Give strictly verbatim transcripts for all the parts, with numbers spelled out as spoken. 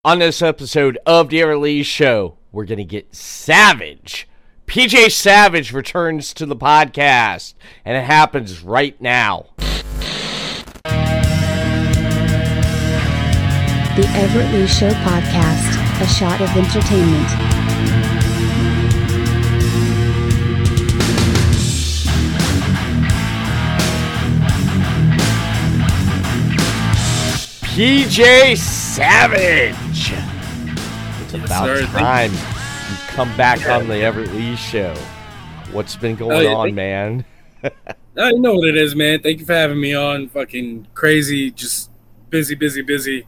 On this episode of the Everett Lee Show, we're going to get savage. P J Savage returns to the podcast, and it happens right now. The Everett Lee Show podcast, a shot of entertainment. P J Savage. It's yes, about sir. time you come back yeah. on the Everett Lee Show. What's been going oh, yeah, on, man? I know what it is, man. Thank you for having me on. Fucking crazy, just busy, busy, busy.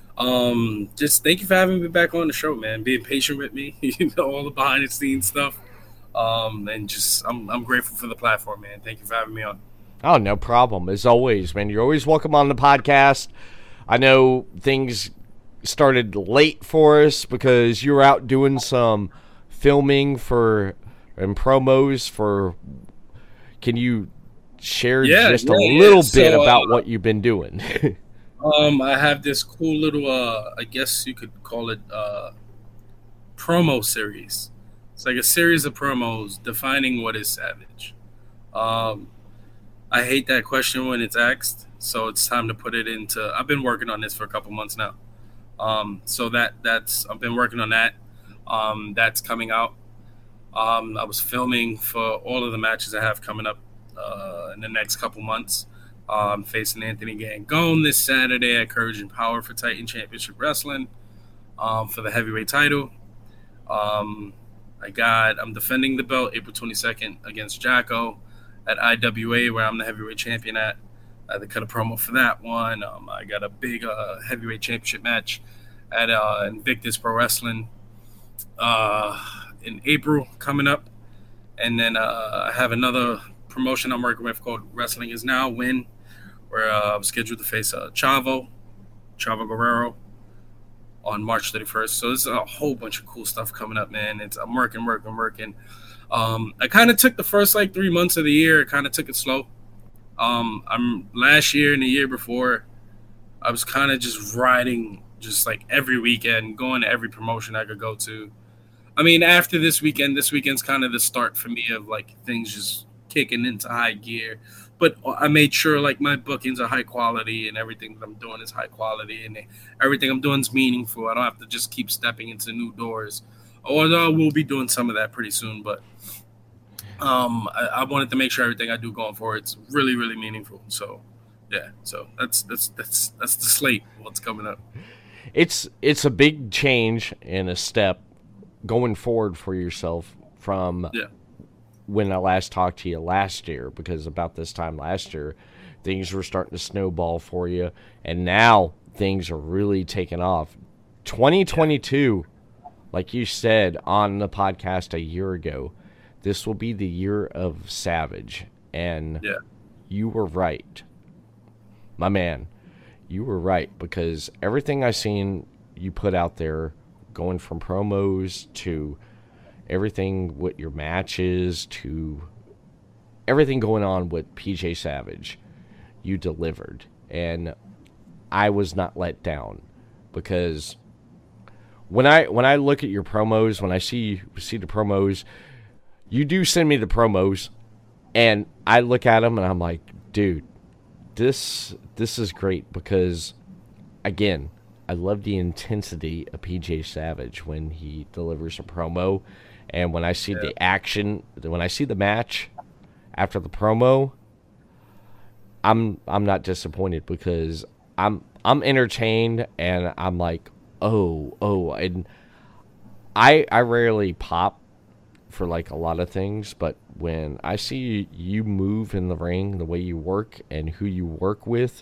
Um, just thank you for having me back on the show, man. Being patient with me, you know, all the behind the scenes stuff. Um, and just I'm I'm grateful for the platform, man. Thank you for having me on. Oh, no problem. As always, man. You're always welcome on the podcast. I know things started late for us because you were out doing some filming for and promos for. Can you share yeah, just yeah, a little yeah. bit so, about uh, what you've been doing? um, I have this cool little, uh, I guess you could call it, uh, promo series. It's like a series of promos defining what is savage. Um, I hate that question when it's asked. So it's time to put it into. I've been working on this for a couple months now. Um, so that that's I've been working on that. Um, that's coming out. Um, I was filming for all of the matches I have coming up uh, in the next couple months. Um, facing Anthony Gangone this Saturday at Courage and Power for Titan Championship Wrestling um, for the heavyweight title. Um, I got. I'm defending the belt April twenty-second against Jacko at I W A, where I'm the heavyweight champion at. I had to cut a promo for that one. Um, I got a big uh, heavyweight championship match at uh, Invictus Pro Wrestling uh, in April coming up. And then uh, I have another promotion I'm working with called Wrestling Is Now Win, where uh, I'm scheduled to face uh, Chavo, Chavo Guerrero on March thirty-first. So there's a whole bunch of cool stuff coming up, man. It's I'm working, working, working. Um, I kind of took the first like three months of the year, I kind of took it slow. Um, I'm last year and the year before, I was kind of just riding just like every weekend, going to every promotion I could go to. I mean, after this weekend, this weekend's kind of the start for me of like things just kicking into high gear. But I made sure like my bookings are high quality and everything that I'm doing is high quality and everything I'm doing is meaningful. I don't have to just keep stepping into new doors. Although we'll be doing some of that pretty soon, but Um, I, I wanted to make sure everything I do going forward it's really, really meaningful. So, yeah. So that's that's that's that's the slate. What's coming up? It's it's a big change and a step going forward for yourself from yeah. when I last talked to you last year. Because about this time last year, things were starting to snowball for you, and now things are really taking off. twenty twenty-two, like you said on the podcast a year ago. This will be the year of Savage, and yeah. you were right. My man, you were right, because everything I seen you put out there, going from promos to everything with your matches to everything going on with P J Savage, you delivered. And I was not let down, because when I when I look at your promos, when I see see the promos, you do send me the promos, and I look at them, and I'm like, dude, this this is great, because, again, I love the intensity of P J Savage when he delivers a promo, and when I see yeah. the action, when I see the match after the promo, I'm I'm not disappointed, because I'm I'm entertained, and I'm like, oh, oh, and I I rarely pop for like a lot of things, but when I see you move in the ring, the way you work and who you work with,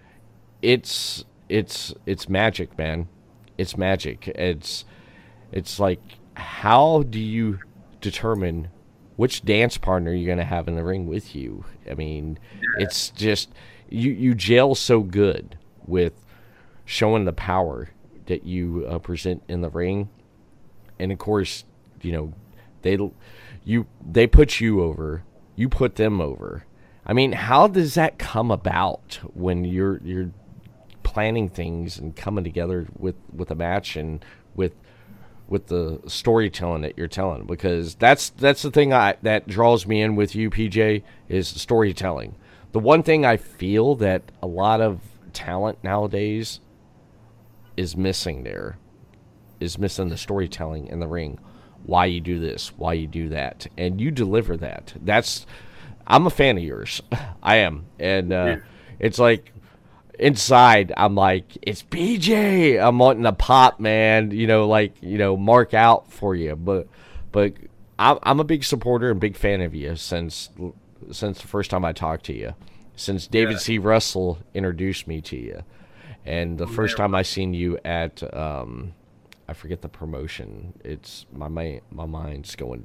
it's it's it's magic, man. It's magic. It's it's like, how do you determine which dance partner you're gonna have in the ring with you? I mean, it's just you you gel so good with showing the power that you uh, present in the ring, and of course, you know, they you they put you over, you put them over. I mean, how does that come about when you're you're planning things and coming together with, with a match and with with the storytelling that you're telling, because that's that's the thing I that draws me in with you, P J, is storytelling. The one thing I feel that a lot of talent nowadays is missing there is missing the storytelling in the ring. Why you do this, why you do that, and you deliver that. That's I'm a fan of yours. I am, and uh, yeah. It's like inside I'm like, it's P J. I'm wanting to pop, man. You know, like you know, mark out for you. But but I'm I'm a big supporter and big fan of you since since the first time I talked to you, since David yeah. C. Russell introduced me to you, and the first time I seen you at. Um, I forget the promotion. It's my my, my mind's going.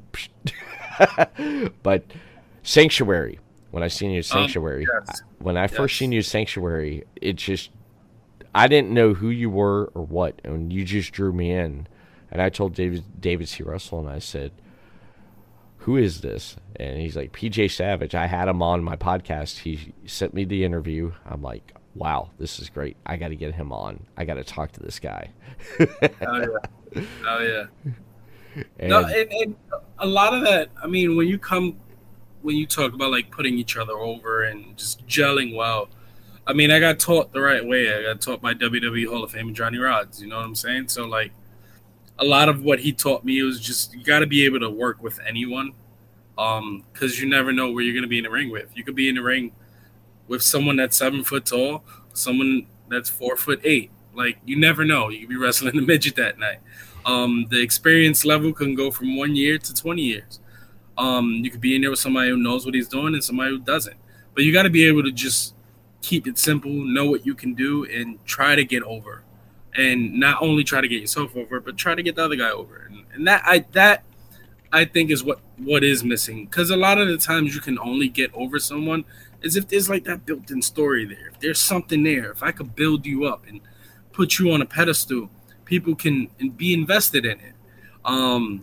But Sanctuary. When I seen you at Sanctuary, um, yes. when I yes. first seen you at Sanctuary, it just I didn't know who you were or what, and you just drew me in. And I told David David C. Russell, and I said, "Who is this?" And he's like, "P J Savage." I had him on my podcast. He sent me the interview. I'm like, wow, this is great. I got to get him on. I got to talk to this guy. oh, yeah. Oh, yeah. And, no, and, and a lot of that, I mean, when you come, when you talk about, like, putting each other over and just gelling well, I mean, I got taught the right way. I got taught by W W E Hall of Fame Johnny Rodz, you know what I'm saying? So, like, a lot of what he taught me was just you got to be able to work with anyone um, because you never know where you're going to be in the ring with. You could be in the ring with someone that's seven foot tall, someone that's four foot eight. Like, you never know. You could be wrestling a midget that night. Um, the experience level can go from one year to twenty years. Um, you could be in there with somebody who knows what he's doing and somebody who doesn't. But you got to be able to just keep it simple, know what you can do, and try to get over. And not only try to get yourself over, but try to get the other guy over. And, and that I that I think is what, what is missing. Because a lot of the times you can only get over someone is if there's like that built-in story there. If there's something there, if I could build you up and put you on a pedestal, people can be invested in it. Um,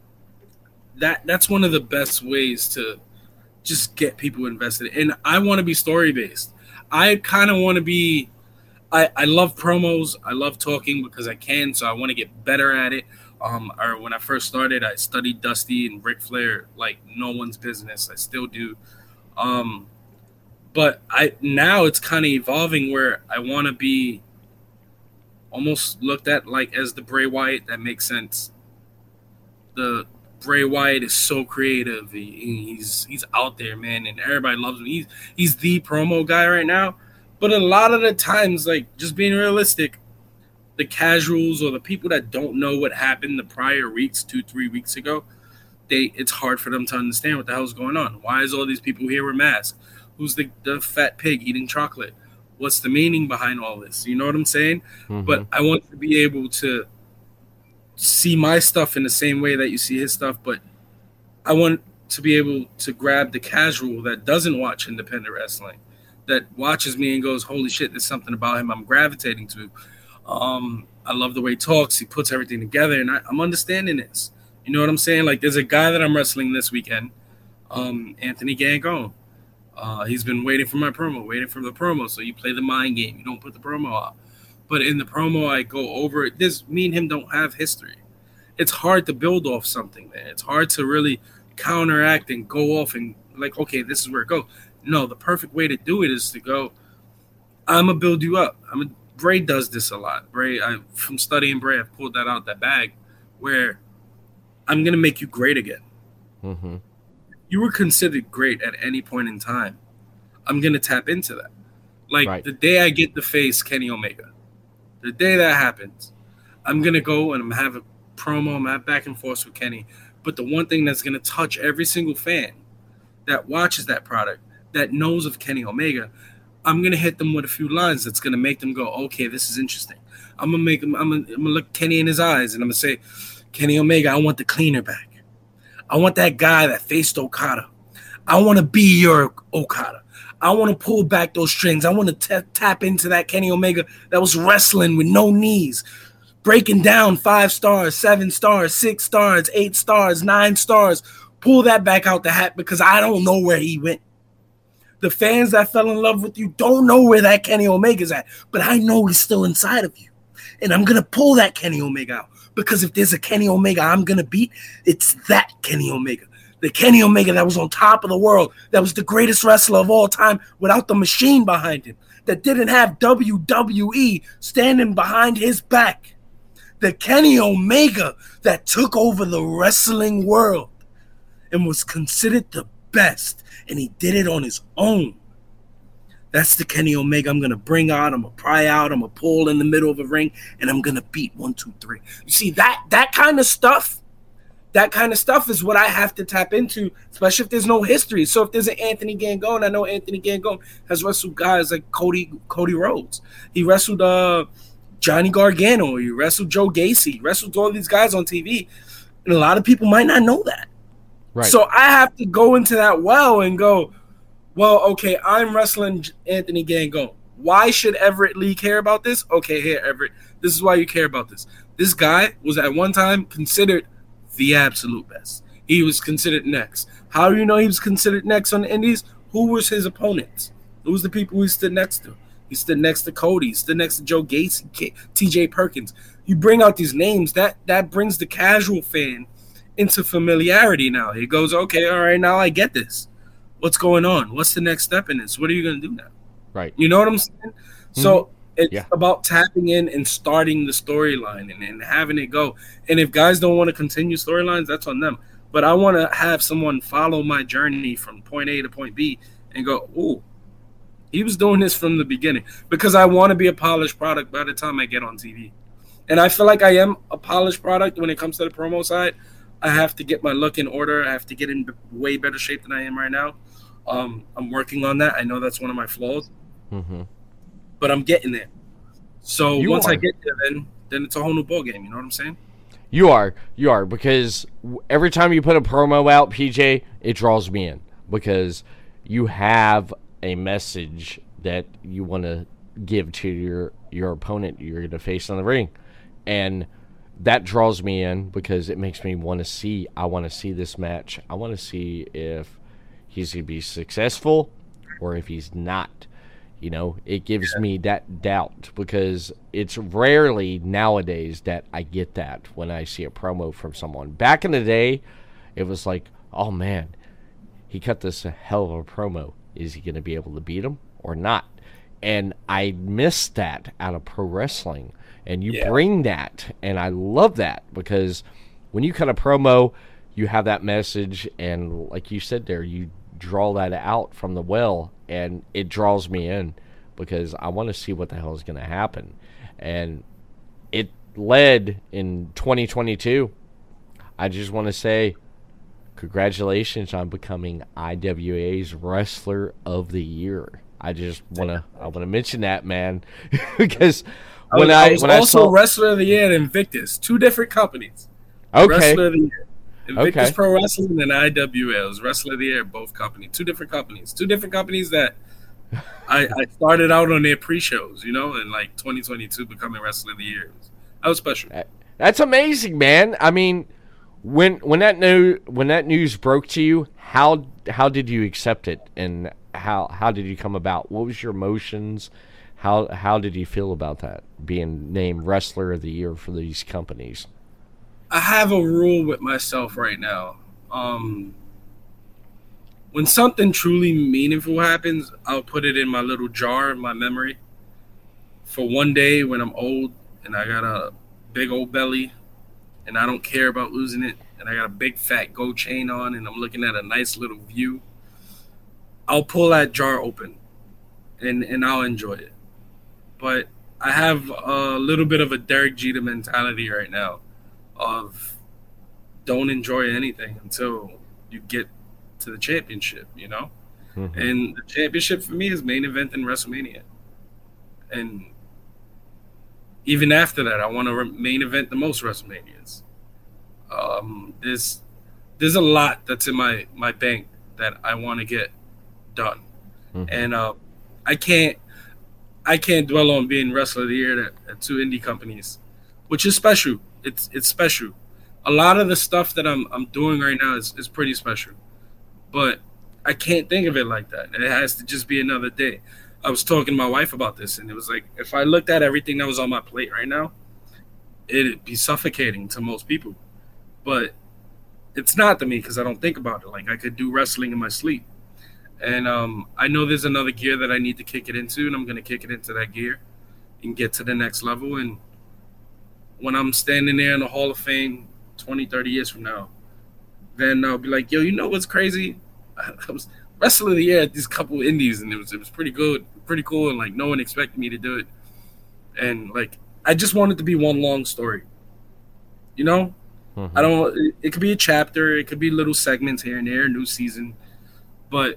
that that's one of the best ways to just get people invested. And I want to be story-based. I kind of want to be I, – I love promos. I love talking because I can, so I want to get better at it. Um, or when I first started, I studied Dusty and Ric Flair like no one's business. I still do. Um But I now it's kind of evolving where I want to be almost looked at like as the Bray Wyatt that makes sense. The Bray Wyatt is so creative. He, he's he's out there, man, and everybody loves him. He's he's the promo guy right now. But a lot of the times, like just being realistic, the casuals or the people that don't know what happened the prior weeks, two, three weeks ago, they it's hard for them to understand what the hell's going on. Why is all these people here with masks? Who's the, the fat pig eating chocolate? What's the meaning behind all this? You know what I'm saying? Mm-hmm. But I want to be able to see my stuff in the same way that you see his stuff, but I want to be able to grab the casual that doesn't watch independent wrestling, that watches me and goes, holy shit, there's something about him I'm gravitating to. Um, I love the way he talks. He puts everything together, and I, I'm understanding this. You know what I'm saying? Like, there's a guy that I'm wrestling this weekend, um, Anthony Gangone. Uh, he's been waiting for my promo, waiting for the promo. So you play the mind game. You don't put the promo out. But in the promo, I go over it. This, me and him don't have history. It's hard to build off something, man. It's hard to really counteract and go off and like, okay, this is where it goes. No, the perfect way to do it is to go, I'm going to build you up. I'm a, Bray does this a lot. Bray, I, from studying Bray, I've pulled that out that bag where I'm going to make you great again. Mm-hmm. You were considered great at any point in time. I'm going to tap into that. Like, right. The day I get to face Kenny Omega, the day that happens, I'm going to go and I'm going to have a promo, I'm going to have back and forth with Kenny. But the one thing that's going to touch every single fan that watches that product, that knows of Kenny Omega, I'm going to hit them with a few lines that's going to make them go, okay, this is interesting. I'm going to make them, I'm going to look Kenny in his eyes and I'm going to say, Kenny Omega, I want the cleaner back. I want that guy that faced Okada. I want to be your Okada. I want to pull back those strings. I want to t- tap into that Kenny Omega that was wrestling with no knees, breaking down five stars, seven stars, six stars, eight stars, nine stars. Pull that back out the hat because I don't know where he went. The fans that fell in love with you don't know where that Kenny Omega's at, but I know he's still inside of you. And I'm going to pull that Kenny Omega out, because if there's a Kenny Omega I'm going to beat, it's that Kenny Omega. The Kenny Omega that was on top of the world, that was the greatest wrestler of all time without the machine behind him, that didn't have W W E standing behind his back. The Kenny Omega that took over the wrestling world and was considered the best, and he did it on his own. That's the Kenny Omega I'm going to bring out. I'm going to pry out. I'm going to pull in the middle of a ring, and I'm going to beat one, two, three. You see, that that kind of stuff, that kind of stuff is what I have to tap into, especially if there's no history. So if there's an Anthony Gangone, I know Anthony Gangone has wrestled guys like Cody Cody Rhodes. He wrestled uh, Johnny Gargano. He wrestled Joe Gacy. He wrestled all these guys on T V, and a lot of people might not know that. Right. So I have to go into that well and go, well, okay, I'm wrestling Anthony Gangone. Why should Everett Lee care about this? Okay, here, Everett, this is why you care about this. This guy was at one time considered the absolute best. He was considered next. How do you know he was considered next on the Indies? Who was his opponents? Who was the people he stood next to? He stood next to Cody. He stood next to Joe Gacy, T J Perkins. You bring out these names, that that brings the casual fan into familiarity now. He goes, okay, all right, now I get this. What's going on? What's the next step in this? What are you going to do now? Right. You know what I'm saying? Mm-hmm. So it's yeah. about tapping in and starting the storyline and, and having it go. And if guys don't want to continue storylines, that's on them. But I want to have someone follow my journey from point A to point B and go, ooh, he was doing this from the beginning, because I want to be a polished product by the time I get on T V. And I feel like I am a polished product when it comes to the promo side. I have to get my look in order. I have to get in way better shape than I am right now. Um, I'm working on that. I know that's one of my flaws, mm-hmm. but I'm getting there. So you once are. I get there, then then it's a whole new ball game. You know what I'm saying? You are, you are, because every time you put a promo out, P J, it draws me in, because you have a message that you want to give to your your opponent you're going to face on the ring, and that draws me in because it makes me want to see. I want to see this match. I want to see if he's going to be successful or if he's not. You know, it gives yeah. me that doubt, because it's rarely nowadays that I get that when I see a promo from someone. Back in the day, it was like, oh man, he cut this a hell of a promo. Is he going to be able to beat him or not? And I miss that out of pro wrestling. And you yeah. bring that, and I love that, because when you cut a promo, you have that message, and like you said there, you draw that out from the well, and it draws me in, because I want to see what the hell is going to happen. And it led in twenty twenty-two. I just want to say congratulations on becoming I W A's Wrestler of the Year. I just want to I want to mention that, man, because when I, I was when also I saw... Wrestler of the Year at Invictus, two different companies. Okay. Wrestler of the Year. Invictus okay. Pro Wrestling and I W A. It was Wrestler of the Year, both companies. Two different companies. Two different companies that I, I started out on their pre-shows, you know, in like twenty twenty-two, becoming Wrestler of the Year. That was special. That's amazing, man. I mean, when when that new when that news broke to you, how how did you accept it, and how how did you come about? What was your emotions? How how did you feel about that, being named Wrestler of the Year for these companies? I have a rule with myself right now. Um, when something truly meaningful happens, I'll put it in my little jar in my memory for one day when I'm old and I got a big old belly and I don't care about losing it, and I got a big fat gold chain on and I'm looking at a nice little view. I'll pull that jar open and, and I'll enjoy it. But I have a little bit of a Derek Jeter mentality right now of don't enjoy anything until you get to the championship, you know? Mm-hmm. And the championship for me is main event in WrestleMania. And even after that, I want to re- main event the most WrestleManias. Um, there's there's a lot that's in my, my bank that I want to get done. Mm-hmm. And uh, I can't I can't dwell on being Wrestler of the Year at, at two indie companies, which is special. It's it's special. A lot of the stuff that I'm I'm doing right now is, is pretty special. But I can't think of it like that. It has to just be another day. I was talking to my wife about this, and it was like, if I looked at everything that was on my plate right now, it'd be suffocating to most people. But it's not to me because I don't think about it. Like, I could do wrestling in my sleep. And um, I know there's another gear that I need to kick it into, and I'm going to kick it into that gear and get to the next level. And when I'm standing there in the Hall of Fame twenty, thirty years from now, then I'll be like, yo, you know what's crazy? I was wrestler of the year at these couple of indies, and it was it was pretty good, pretty cool, and like no one expected me to do it. And like I just want it to be one long story. You know? Mm-hmm. I don't it, it could be a chapter, it could be little segments here and there, new season. But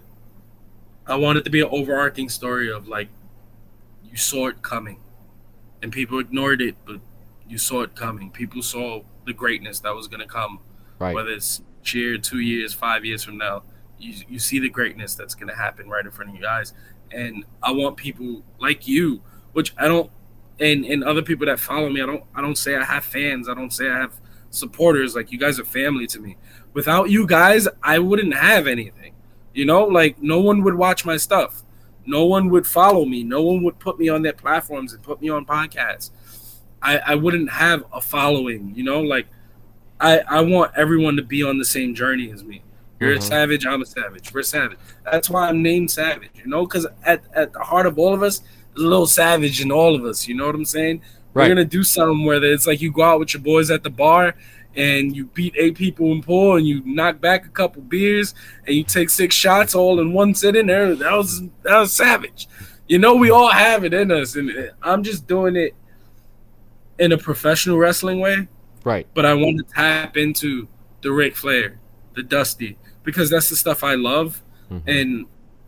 I want it to be an overarching story of like you saw it coming. And people ignored it, but you saw it coming. People saw the greatness that was gonna come. Right. Whether it's cheer two years, five years from now. You, you see the greatness that's going to happen right in front of your eyes. And I want people like you, which I don't, and, and other people that follow me, I don't I don't say I have fans. I don't say I have supporters. Like, you guys are family to me. Without you guys, I wouldn't have anything. You know, like, no one would watch my stuff. No one would follow me. No one would put me on their platforms and put me on podcasts. I, I wouldn't have a following, you know? Like, I, I want everyone to be on the same journey as me. You're mm-hmm. a savage, I'm a savage. We're savage. That's why I'm named Savage, you know, because at, at the heart of all of us, there's a little savage in all of us, you know what I'm saying? Right. We're going to do something where it's like you go out with your boys at the bar and you beat eight people in pool and you knock back a couple beers and you take six shots all in one sitting there. That was, that was savage. You know, we all have it in us, and I'm just doing it in a professional wrestling way. Right. But I want to tap into the Ric Flair, the Dusty, because that's the stuff I love. Mm-hmm. And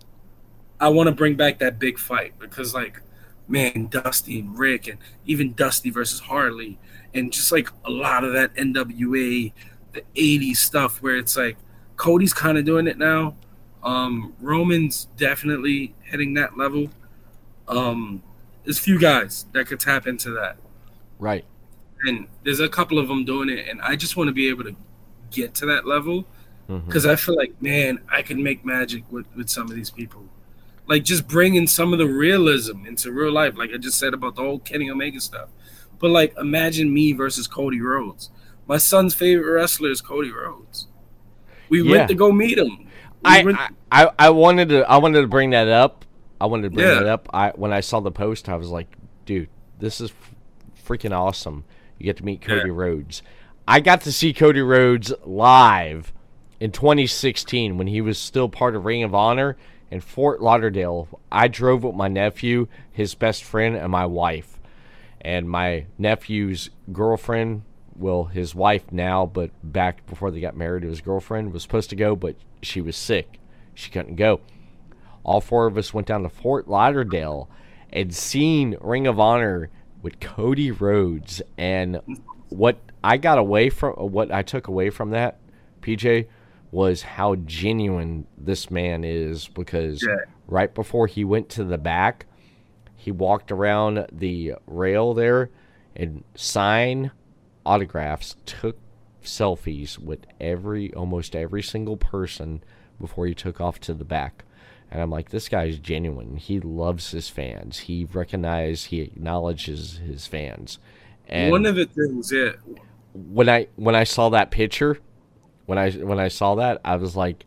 I want to bring back that big fight because, like, man, Dusty and Rick, and even Dusty versus Harley, and just, like, a lot of that N W A, the eighties stuff where it's, like, Cody's kind of doing it now. Um, Roman's definitely hitting that level. Um, there's a few guys that could tap into that. Right. And there's a couple of them doing it, and I just want to be able to get to that level because mm-hmm. I feel like, man, I can make magic with, with some of these people. Like, just bringing some of the realism into real life, like I just said about the whole Kenny Omega stuff. But, like, imagine me versus Cody Rhodes. My son's favorite wrestler is Cody Rhodes. We yeah. went to go meet him. I, went- I I wanted to I wanted to bring that up. I wanted to bring yeah. that up. I when I saw the post, I was like, dude, this is freaking awesome. You get to meet Cody yeah. Rhodes. I got to see Cody Rhodes live in twenty sixteen when he was still part of Ring of Honor in Fort Lauderdale. I drove with my nephew, his best friend, and my wife. And my nephew's girlfriend, well, his wife now, but back before they got married, his girlfriend was supposed to go, but she was sick. She couldn't go. All four of us went down to Fort Lauderdale and seen Ring of Honor with Cody Rhodes. And what I got away from, what I took away from that, P J, was how genuine this man is, because yeah. right before he went to the back, he walked around the rail there and signed autographs, took selfies with every, almost every single person before he took off to the back. And I'm like, this guy's genuine. He loves his fans. He recognizes, he acknowledges his fans. And one of the things, yeah. When I when I saw that picture, when I when I saw that, I was like,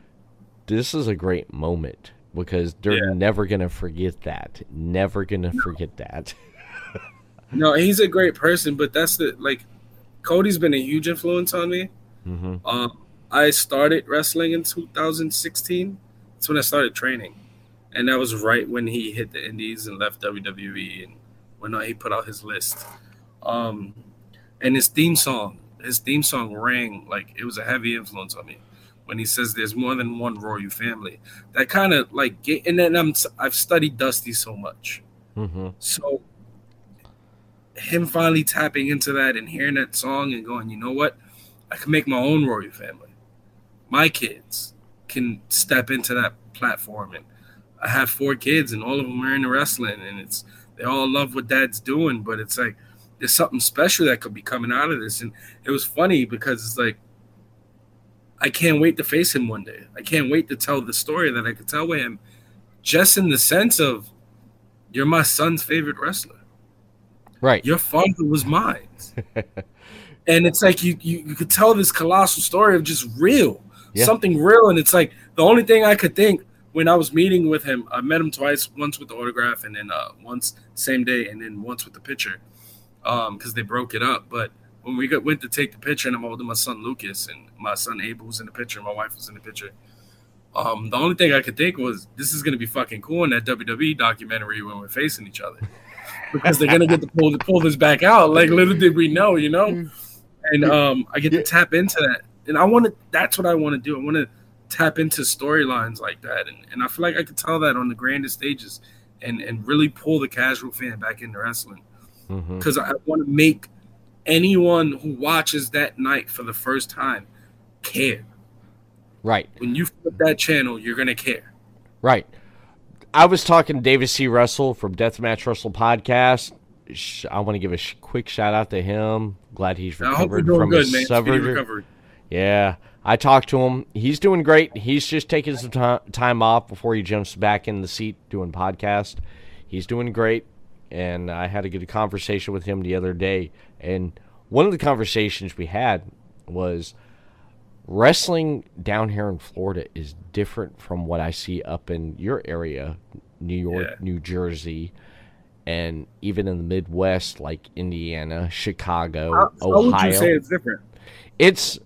this is a great moment, because they're yeah. never gonna forget that. Never gonna no. forget that. No, he's a great person, but that's the like, Cody's been a huge influence on me. Mm-hmm. Um, I started wrestling in two thousand sixteen. That's when I started training, and that was right when he hit the Indies and left W W E, and when he put out his list. Um, and his theme song, his theme song rang like it was a heavy influence on me. When he says there's more than one royal family, that kind of like, get, and then I'm I've studied Dusty so much, mm-hmm. so him finally tapping into that and hearing that song and going, you know what, I can make my own royal family. My kids can step into that platform, and I have four kids, and all of them are into wrestling, and it's they all love what Dad's doing, but it's like there's something special that could be coming out of this. And it was funny because it's like I can't wait to face him one day. I can't wait to tell the story that I could tell with him, just in the sense of, you're my son's favorite wrestler. Right. Your father was mine. And it's like you, you you could tell this colossal story of just real, yeah. something real. And it's like the only thing I could think when I was meeting with him, I met him twice, once with the autograph and then uh, once same day and then once with the picture because um, they broke it up. But when we got, went to take the picture and I'm holding my son Lucas and my son Abel was in the picture and my wife was in the picture, um, the only thing I could think was this is going to be fucking cool in that W W E documentary when we're facing each other because they're going to get to pull, pull this back out. Like little did we know, you know? And um, I get to tap into that. And I want to, that's what I want to do. I want to tap into storylines like that. And, and I feel like I could tell that on the grandest stages and, and really pull the casual fan back into wrestling. Because mm-hmm. I want to make anyone who watches that night for the first time care. Right. When you flip that channel, you're going to care. Right. I was talking to David C. Russell from Deathmatch Wrestle Podcast. I want to give a sh- quick shout out to him. Glad he's recovered from good, his surgery. Yeah, I talked to him. He's doing great. He's just taking some t- time off before he jumps back in the seat doing podcast. He's doing great, and I had a good conversation with him the other day. And one of the conversations we had was wrestling down here in Florida is different from what I see up in your area, New York, yeah. New Jersey. And even in the Midwest, like Indiana, Chicago, how, Ohio. How would you say it's different? It's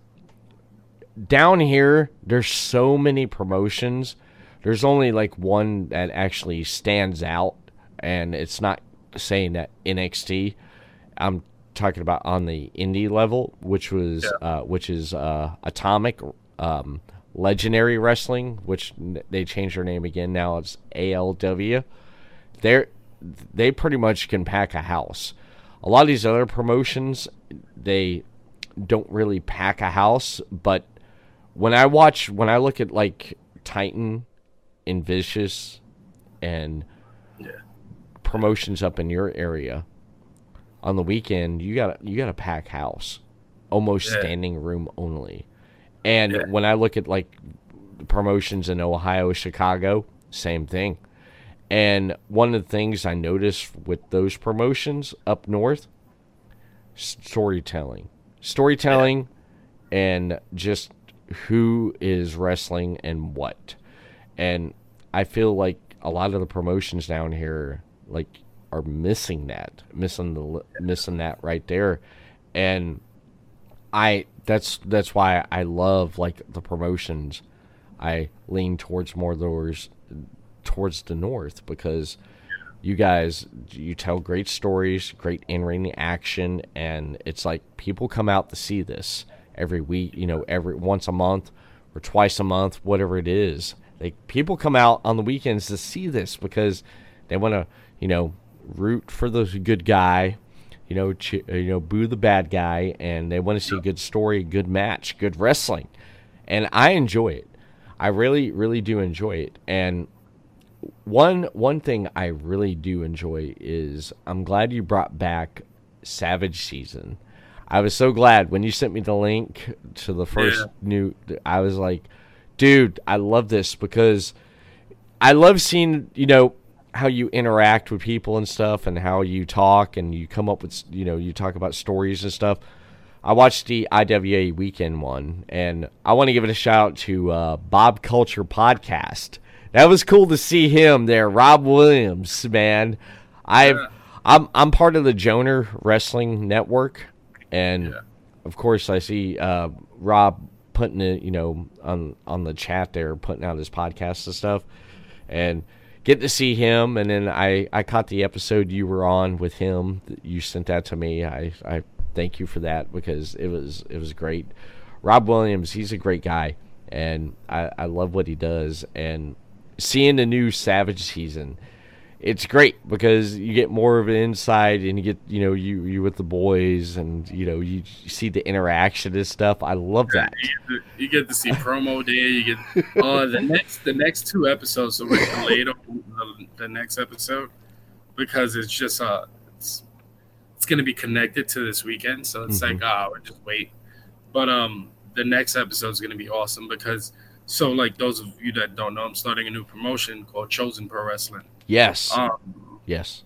down here, there's so many promotions. There's only like one that actually stands out, and it's not saying that N X T. I'm talking about on the indie level, which was yeah. uh, which is uh, Atomic um, Legendary Wrestling, which they changed their name again. Now it's A L W. They're They pretty much can pack a house. A lot of these other promotions, they don't really pack a house. But when I watch, when I look at like Titan and Vicious and yeah. promotions up in your area, on the weekend you got you got a pack house, almost yeah. standing room only. And yeah. when I look at like promotions in Ohio, Chicago, same thing. And one of the things I noticed with those promotions up north, storytelling. Storytelling yeah. and just who is wrestling and what. And I feel like a lot of the promotions down here like are missing that, missing the missing that right there. And I that's that's why I love like the promotions. I lean towards more those towards the north because you guys, you tell great stories, great in-ring action, and it's like people come out to see this every week, you know, every once a month or twice a month, whatever it is. Like people come out on the weekends to see this because they want to, you know, root for the good guy, you know, ch- you know, boo the bad guy, and they want to see a good story, good match, good wrestling, and I enjoy it. I really, really do enjoy it, and One one thing I really do enjoy is I'm glad you brought back Savage Season. I was so glad when you sent me the link to the first yeah. new. I was like, dude, I love this because I love seeing, you know, how you interact with people and stuff and how you talk and you come up with, you know, you talk about stories and stuff. I watched the I W A weekend one, and I want to give it a shout out to uh, Bob Culture Podcast. That was cool to see him there, Rob Williams, man. I've, yeah. I'm I'm part of the Joner Wrestling Network, and yeah. of course I see uh, Rob putting it, you know, on on the chat there, putting out his podcasts and stuff, and get to see him. And then I, I caught the episode you were on with him. You sent that to me. I, I thank you for that because it was it was great. Rob Williams, he's a great guy, and I, I love what he does. And seeing the new Savage Season, it's great because you get more of an insight, and you get, you know, you you with the boys, and you know you, you see the interaction and stuff. I love that. You get to, you get to see promo day. You get uh, the next the next two episodes. So we're delayed on the, the next episode because it's just uh it's it's gonna be connected to this weekend. So it's mm-hmm. like ah, oh, we'll just wait. But um, the next episode is going to be awesome because, so like those of you that don't know, I'm starting a new promotion called Chosen Pro Wrestling. Yes. Um, yes.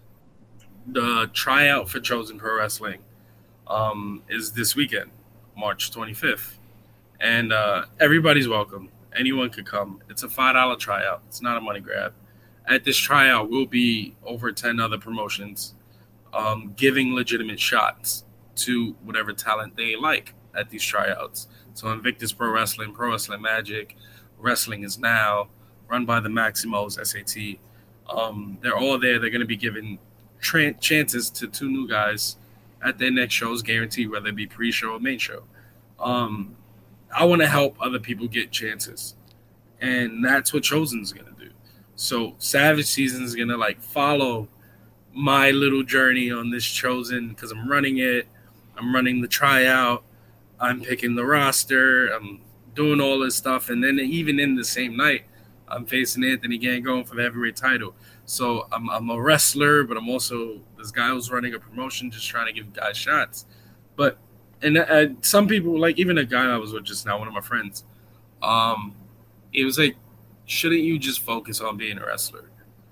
The tryout for Chosen Pro Wrestling um, is this weekend, March twenty-fifth. And uh, everybody's welcome. Anyone could come. It's a five dollar tryout. It's not a money grab. At this tryout will be over ten other promotions um, giving legitimate shots to whatever talent they like at these tryouts. So Invictus Pro Wrestling, Pro Wrestling Magic, Wrestling Is Now, run by the Maximos, S A T. Um, they're all there. They're going to be giving tra- chances to two new guys at their next shows, guaranteed, whether it be pre-show or main show. Um, I want to help other people get chances, and that's what Chosen's going to do. So Savage Season is going to like follow my little journey on this Chosen because I'm running it. I'm running the tryout. I'm picking the roster. I'm doing all this stuff. And then even in the same night, I'm facing Anthony Gangone for the heavyweight title. So I'm, I'm a wrestler, but I'm also this guy who's running a promotion, just trying to give guys shots. But and uh, some people, like even a guy I was with just now, one of my friends, um, it was like, shouldn't you just focus on being a wrestler?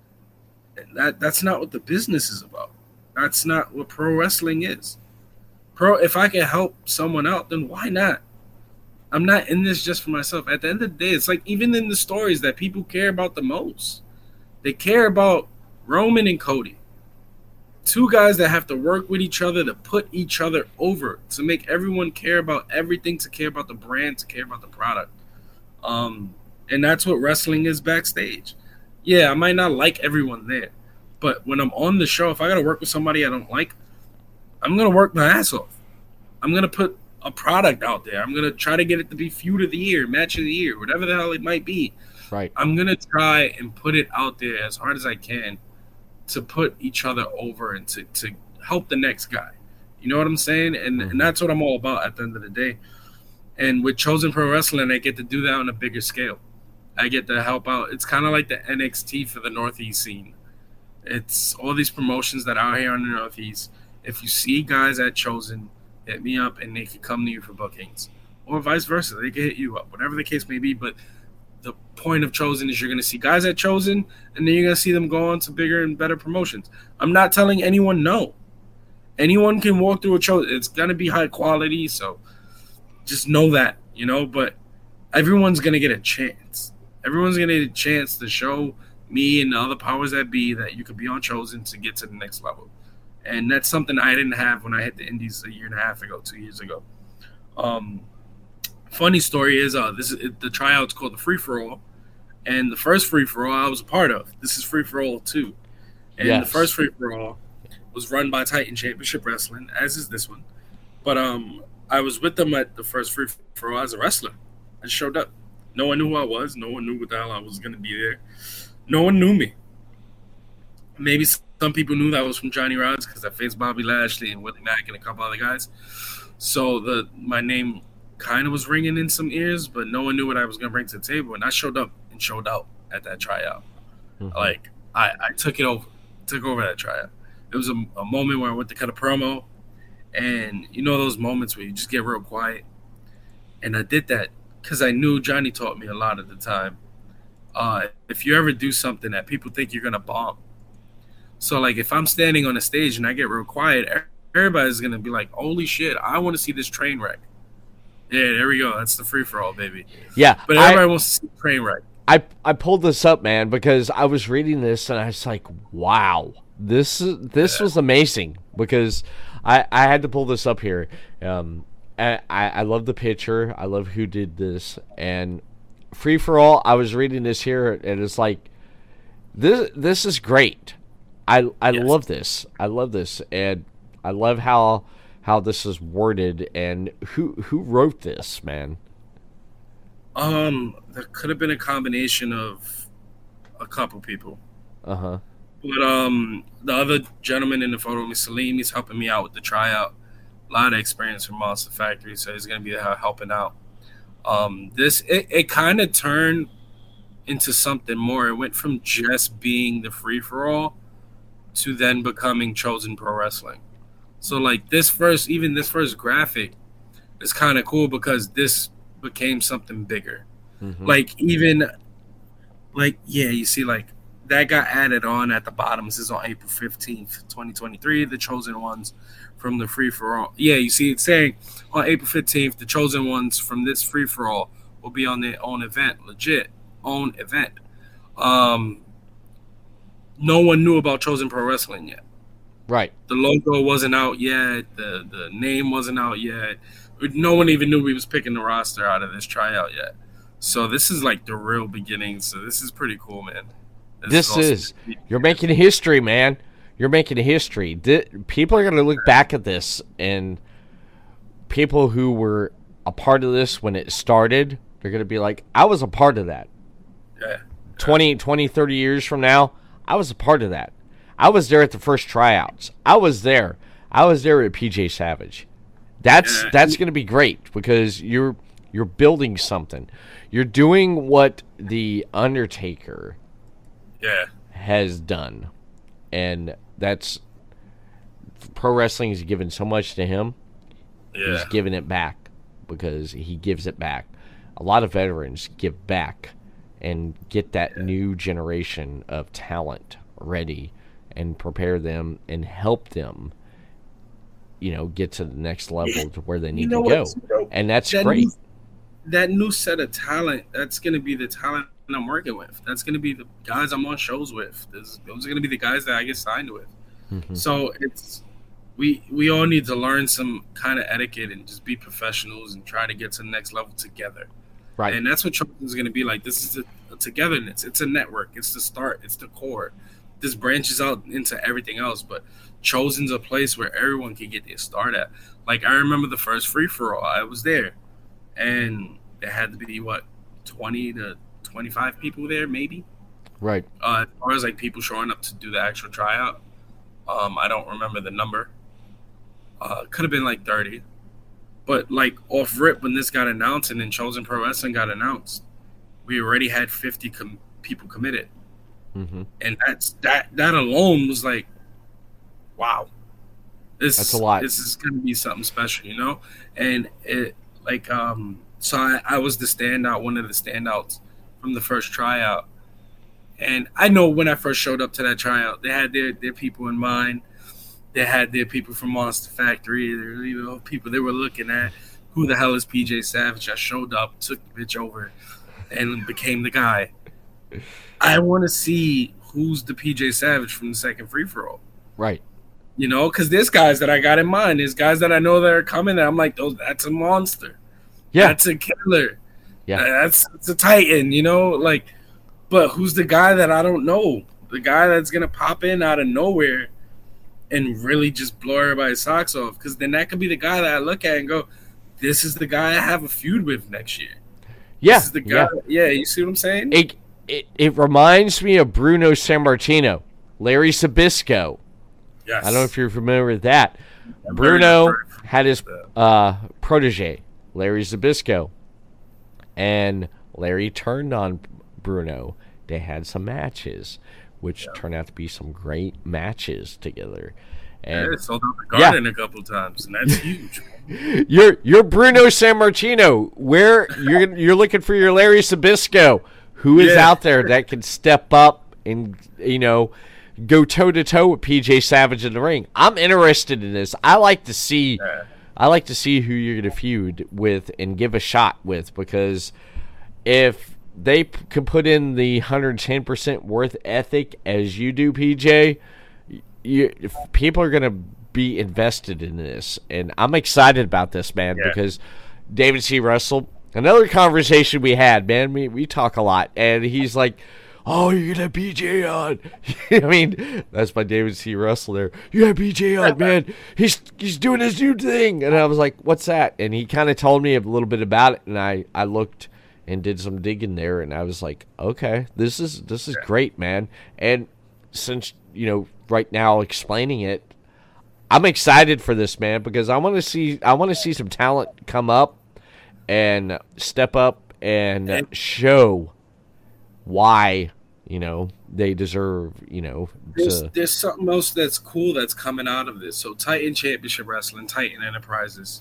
And that that's not what the business is about. That's not what pro wrestling is. Pro, if I can help someone out, then why not? I'm not in this just for myself. At the end of the day, it's like even in the stories that people care about the most, they care about Roman and Cody. Two guys that have to work with each other to put each other over, to make everyone care about everything, to care about the brand, to care about the product. Um, and that's what wrestling is backstage. Yeah, I might not like everyone there, but when I'm on the show, if I got to work with somebody I don't like, I'm going to work my ass off. I'm going to put a product out there. I'm going to try to get it to be feud of the year, match of the year, whatever the hell it might be. Right. I'm going to try and put it out there as hard as I can to put each other over and to, to help the next guy. You know what I'm saying? And, and that's what I'm all about at the end of the day. And with Chosen Pro Wrestling, I get to do that on a bigger scale. I get to help out. It's kind of like the N X T for the Northeast scene. It's all these promotions that are out here in the Northeast. If you see guys at Chosen, hit me up and they can come to you for bookings. Or vice versa. They can hit you up, whatever the case may be. But the point of Chosen is you're going to see guys at Chosen, and then you're going to see them go on to bigger and better promotions. I'm not telling anyone no. Anyone can walk through a Chosen. It's going to be high quality, so just know that, you know. But everyone's going to get a chance. Everyone's going to get a chance to show me and the other powers that be that you could be on Chosen to get to the next level. And that's something I didn't have when I hit the Indies a year and a half ago, two years ago. Um, funny story is uh, this is the tryout's called the Free For All, and the first Free For All I was a part of. This is Free For All two, and Yes. the first Free For All was run by Titan Championship Wrestling, as is this one. But um, I was with them at the first Free For All as a wrestler. I just showed up. No one knew who I was. No one knew what the hell I was going to be there. No one knew me. Maybe some people knew that I was from Johnny Rods because I faced Bobby Lashley and Willie Mack and a couple other guys. So the my name kind of was ringing in some ears, but no one knew what I was going to bring to the table. And I showed up and showed out at that tryout. Mm-hmm. Like, I, I took it over, took over that tryout. It was a, a moment where I went to cut a promo, and you know those moments where you just get real quiet. And I did that because I knew Johnny taught me a lot at the time. Uh, if you ever do something that people think you're going to bomb, so, like, if I'm standing on a stage and I get real quiet, everybody's going to be like, holy shit, I want to see this train wreck. Yeah, there we go. That's the free-for-all, baby. Yeah. But everybody I, wants to see the train wreck. I, I pulled this up, man, because I was reading this, and I was like, wow, this this yeah. was amazing. Because I, I had to pull this up here. Um, I, I love the picture. I love who did this. And free-for-all, I was reading this here, and it's like, this this is great. I I yes. love this. I love this, and I love how how this is worded. And who who wrote this, man? Um, there could have been a combination of a couple people. Uh huh. But um, the other gentleman in the photo, Mister Salim, he's helping me out with the tryout. A lot of experience from Monster Factory, so he's gonna be helping out. Um, this it, it kind of turned into something more. It went from just being the free for all to then becoming Chosen Pro Wrestling. So like this first, even this first graphic is kind of cool because this became something bigger. Mm-hmm. Like even, like yeah, you see, like that got added on at the bottom. This is on April fifteenth, twenty twenty-three. The Chosen Ones from the free for all. Yeah, you see it's saying on April fifteenth, the Chosen Ones from this free for all will be on their own event, legit own event. Um, no one knew about Chosen Pro Wrestling yet. Right. The logo wasn't out yet. The the name wasn't out yet. No one even knew we was picking the roster out of this tryout yet. So this is like the real beginning. So this is pretty cool, man. This, this is, is you're making history, man. You're making history. People are going to look back at this, and people who were a part of this when it started, they're going to be like, I was a part of that. Yeah. twenty, twenty, thirty years from now, I was a part of that. I was there at the first tryouts. I was there. I was there at P J Savage. That's yeah. that's going to be great because you're you're building something. You're doing what the Undertaker yeah. has done, and that's pro wrestling has given so much to him. Yeah. He's giving it back because he gives it back. A lot of veterans give back and get that yeah. new generation of talent ready and prepare them and help them, you know, get to the next level yeah. to where they need you know to go. You know, and that's that great. New, that new set of talent, that's going to be the talent I'm working with. That's going to be the guys I'm on shows with. Those are going to be the guys that I get signed with. Mm-hmm. So it's we we all need to learn some kind of etiquette and just be professionals and try to get to the next level together. Right. And that's what Chosen is going to be like. This is a, a togetherness. It's a network. It's the start. It's the core. This branches out into everything else, but Chosen's a place where everyone can get their start at. Like, I remember the first free-for-all. I was there, and there had to be, what, twenty to twenty-five people there, maybe? Right. Uh, as far as, like, people showing up to do the actual tryout, um, I don't remember the number. Uh, could have been, like, thirty. But, like, off rip, when this got announced and then Chosen Pro Wrestling got announced, we already had fifty com- people committed. Mm-hmm. And that's that that alone was like, wow, this that's a lot. This is gonna be something special, you know. And it like um, so I, I was the standout, one of the standouts from the first tryout. And I know when I first showed up to that tryout, they had their their people in mind. They had their people from Monster Factory. There, you know, people they were looking at. Who the hell is P J Savage? I showed up, took the bitch over, and became the guy. I want to see who's the P J Savage from the second free-for-all. Right. You know, because there's guys that I got in mind. There's guys that I know that are coming that I'm like, those that's a monster. Yeah. That's a killer. Yeah. That's, that's a titan, you know? Like, but who's the guy that I don't know? The guy that's going to pop in out of nowhere and really just blow everybody's socks off. Because then that could be the guy that I look at and go, this is the guy I have a feud with next year. Yeah. This is the guy. Yeah. yeah you see what I'm saying? It, It, it reminds me of Bruno Sammartino, Larry Zbyszko. Yes. I don't know if you're familiar with that. I'm Bruno had his uh, protege, Larry Zbyszko, and Larry turned on Bruno. They had some matches, which yeah. turned out to be some great matches together. And yeah, sold out the Garden yeah. a couple times, and that's huge. you're you're Bruno Sammartino. Where you're you're looking for your Larry Zbyszko. Who is yeah. out there that can step up and, you know, go toe-to-toe with P J Savage in the ring? I'm interested in this. I like to see yeah. I like to see who you're going to feud with and give a shot with, because if they p- can put in the one hundred ten percent worth ethic as you do, P J, you, if people are going to be invested in this. And I'm excited about this, man, yeah. because David C. Russell, another conversation we had, man, we, we talk a lot, and he's like, oh, you're going to have P J on. I mean, that's my David C. Russell there. You have P J on, man. He's he's doing his new thing. And I was like, what's that? And he kind of told me a little bit about it, and I, I looked and did some digging there, and I was like, okay, this is this is great, man. And since, you know, right now explaining it, I'm excited for this, man, because I want to see I want to see some talent come up and step up and show why, you know, they deserve, you know. There's, to... there's something else that's cool that's coming out of this. So Titan Championship Wrestling, Titan Enterprises,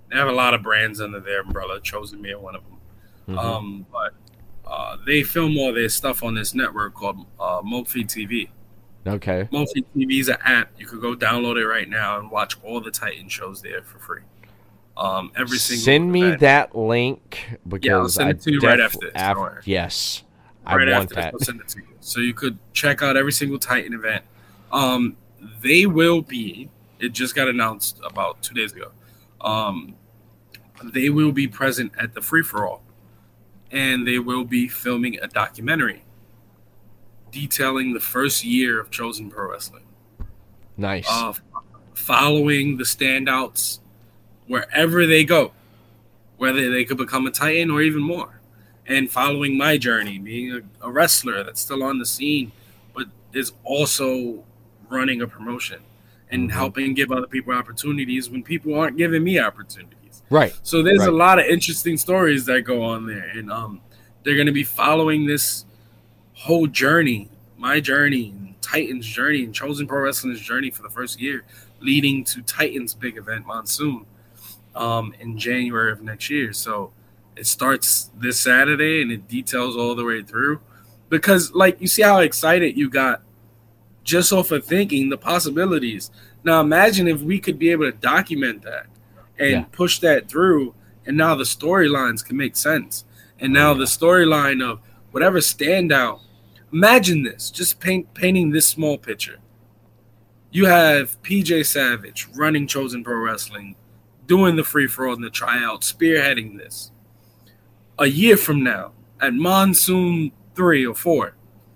They have a lot of brands under their umbrella, Chosen being one of them. Mm-hmm. Um, but uh, they film all their stuff on this network called uh, Mofi T V. Okay. Mofi T V is an app. You could go download it right now and watch all the Titan shows there for free. Um, every single Send me event. that link because Yeah, I'll send I it to you def- right after this. af- Don't worry. yes, Right I want after that. this, I'll send it to you. So you could check out every single Titan event. Um, they will be. It just got announced about two days ago. Um, they will be present at the free for all, and they will be filming a documentary detailing the first year of Chosen Pro Wrestling. Nice. Uh, following the standouts wherever they go, whether they could become a Titan or even more, and following my journey, being a, a wrestler that's still on the scene, but is also running a promotion and Mm-hmm. helping give other people opportunities when people aren't giving me opportunities. right. So there's Right. a lot of interesting stories that go on there, and um, they're going to be following this whole journey, my journey, and Titan's journey, and Chosen Pro Wrestling's journey for the first year, leading to Titan's big event, Monsoon, um, in January of next year. So it starts this Saturday, and it details all the way through. Because, like, you see how excited you got just off of thinking the possibilities. Now, imagine if we could be able to document that and Yeah. push that through, and now the storylines can make sense. And now the storyline of whatever standout. Imagine this, just paint, painting this small picture. You have P J Savage running Chosen Pro Wrestling, doing the free-for-all and the tryout, spearheading this. A year from now, at Monsoon three or four,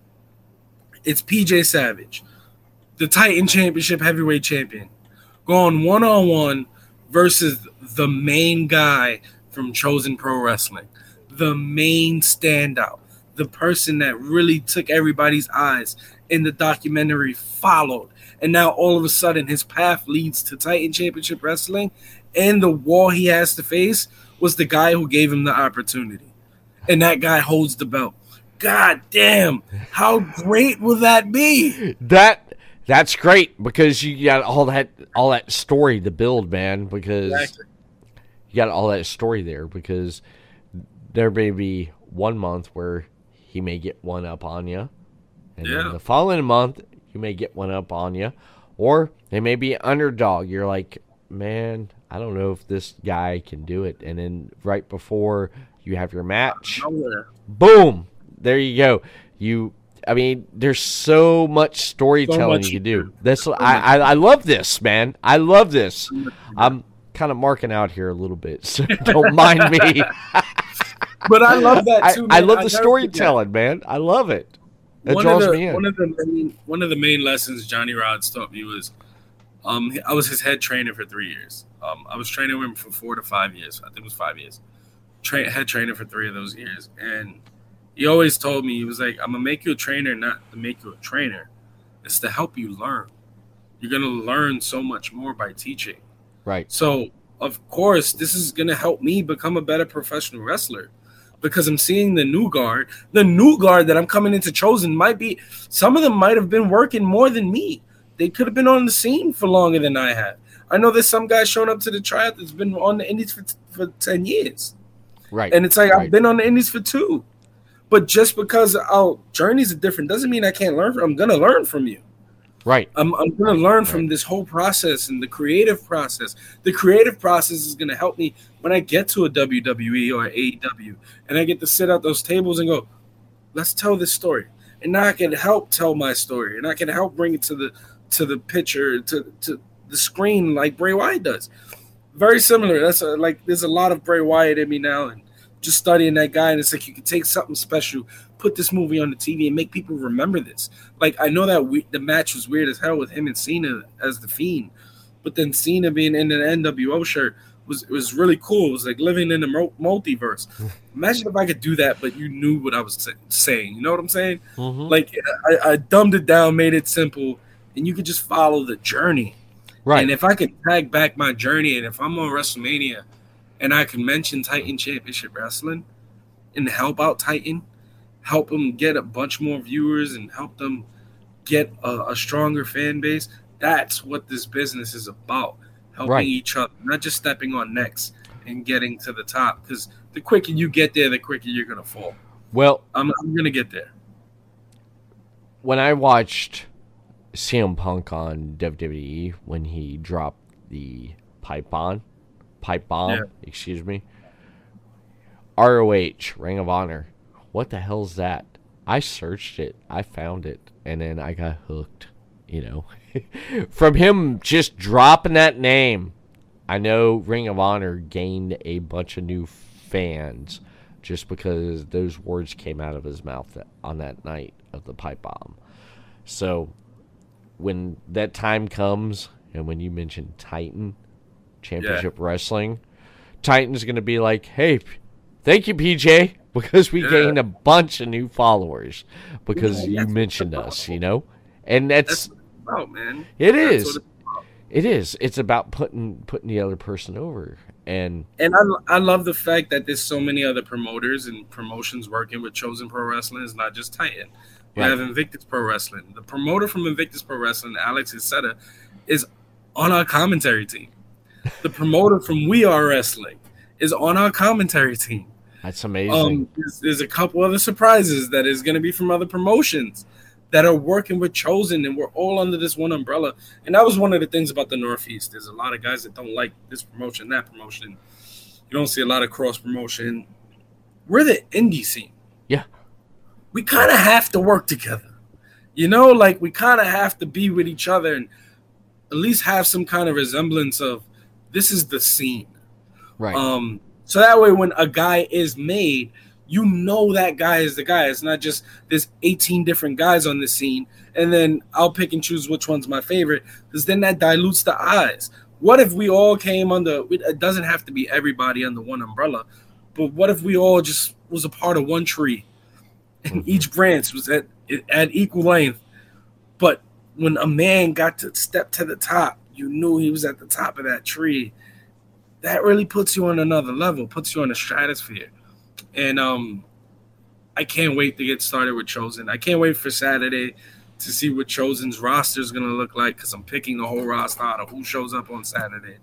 it's P J Savage, the Titan Championship heavyweight champion, going one-on-one versus the main guy from Chosen Pro Wrestling, the main standout, the person that really took everybody's eyes in the documentary followed. And now all of a sudden his path leads to Titan Championship Wrestling, and the wall he has to face was the guy who gave him the opportunity. And that guy holds the belt. God damn, how great will that be? That that's great because you got all that all that story to build, man. Because Exactly. you got all that story there. Because there may be one month where he may get one up on you, and Yeah. then the following month you may get one up on you, or they may be an underdog. You're like, man, I don't know if this guy can do it. And then right before you have your match, Nowhere. boom, there you go. You, I mean, there's so much storytelling much you you do. do. This, So I, much. I, I love this, man. I love this. I'm kind of marking out here a little bit, so don't mind me. But I love that I, too. I man. love I the never storytelling, man. I love it. It one draws of the, me in. One of the main, one of the main lessons Johnny Rods taught me was, um, I was his head trainer for three years. Um, I was training him for four to five years. I think it was five years. Train head trainer for three of those years, and he always told me, he was like, "I'm gonna make you a trainer, not to make you a trainer. It's to help you learn. You're gonna learn so much more by teaching." Right. So, of course, this is going to help me become a better professional wrestler because I'm seeing the new guard. The new guard that I'm coming into Chosen might be, some of them might have been working more than me. They could have been on the scene for longer than I have. I know there's some guy showing up to the tryout that's been on the Indies for, for ten years. Right. And it's like, right. I've been on the Indies for two. But just because our journeys are different doesn't mean I can't learn from, I'm going to learn from you. Right. I'm, I'm going to learn from this whole process and the creative process. The creative process is going to help me when I get to a W W E or A E W and I get to sit at those tables and go, let's tell this story. And now I can help tell my story, and I can help bring it to the to the picture, to, to the screen like Bray Wyatt does. Very similar. That's a, like there's a lot of Bray Wyatt in me now, and just studying that guy, and it's like you can take something special, put this movie on the T V, and make people remember this. Like, I know that we, the match was weird as hell with him and Cena as the Fiend, but then Cena being in an N W O shirt was it was really cool. It was like living in the multiverse. Imagine if I could do that, but you knew what I was saying. You know what I'm saying? Mhm. Like, I, I dumbed it down, made it simple, and you could just follow the journey. Right. And if I could tag back my journey, and if I'm on WrestleMania, and I can mention Titan Championship Wrestling and help out Titan, help them get a bunch more viewers and help them get a, a stronger fan base, that's what this business is about. Helping Right. each other, not just stepping on necks and getting to the top. Because the quicker you get there, the quicker you're gonna fall. Well, I'm, I'm gonna get there. When I watched C M Punk on W W E when he dropped the pipe bomb, pipe bomb, Yeah. excuse me, R O H, Ring of Honor, what the hell's that? I searched it, I found it, and then I got hooked, you know. From him just dropping that name, I know Ring of Honor gained a bunch of new fans just because those words came out of his mouth that, on that night of the pipe bomb. So when that time comes, and when you mention Titan Championship yeah. Wrestling, Titan's going to be like, hey, thank you, P J, because we yeah. gained a bunch of new followers because yeah, you mentioned us, you know? And that's... that's Oh man, it is. It's it is. It's about putting putting the other person over, and and I, I love the fact that there's so many other promoters and promotions working with Chosen Pro Wrestling. It's not just Titan. We right. have Invictus Pro Wrestling. The promoter from Invictus Pro Wrestling, Alex Iseta, is on our commentary team. The promoter from We Are Wrestling is on our commentary team. That's amazing. Um, there's, there's a couple other surprises that is going to be from other promotions that are working with Chosen, and we're all under this one umbrella. And that was one of the things about the Northeast. There's a lot of guys that don't like this promotion, that promotion. You don't see a lot of cross promotion. We're the indie scene. Yeah. We kind of have to work together. You know, like we kind of have to be with each other and at least have some kind of resemblance of this is the scene. Right. Um. So that way when a guy is made, you know that guy is the guy. It's not just there's eighteen different guys on the scene, and then I'll pick and choose which one's my favorite, because then that dilutes the eyes. What if we all came under, it doesn't have to be everybody under one umbrella, but what if we all just was a part of one tree, and mm-hmm. each branch was at, at equal length, but when a man got to step to the top, you knew he was at the top of that tree. That really puts you on another level, puts you on a stratosphere. And um, I can't wait to get started with Chosen. I can't wait for Saturday to see what Chosen's roster is going to look like, because I'm picking the whole roster out of who shows up on Saturday.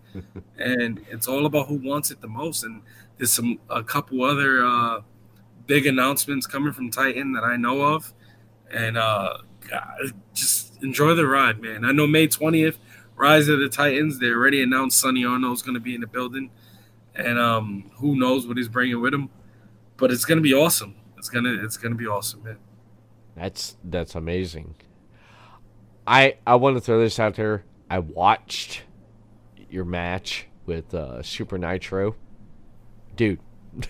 And it's all about who wants it the most. And there's some a couple other uh, big announcements coming from Titan that I know of. And uh, God, just enjoy the ride, man. I know May twentieth, Rise of the Titans. They already announced Sonny Ono is going to be in the building. And um, who knows what he's bringing with him. But it's gonna be awesome. It's gonna it's gonna be awesome, man. That's that's amazing. I I want to throw this out there. I watched your match with uh, Super Nitro, dude.